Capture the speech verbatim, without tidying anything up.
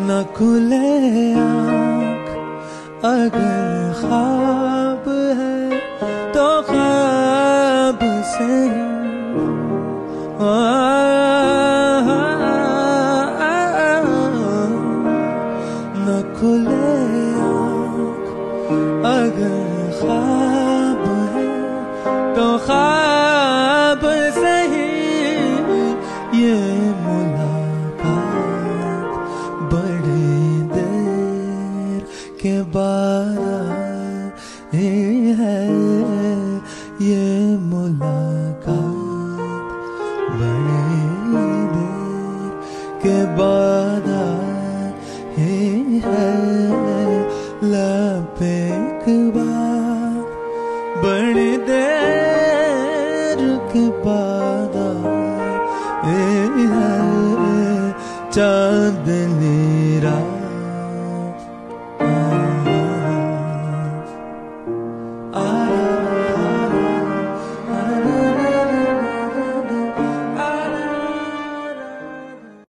न खुले आँख अगर ख्वाब है तो ख्वाब से न खुले आँख अगर ख्वाब है तो ख्वाब से ही ये मुलाकात बड़ी देर के बाद है। ये मुलाकात बड़ी देर के बाद है। लब पे एक बार बड़ी देर के बाद है। चांदनी रात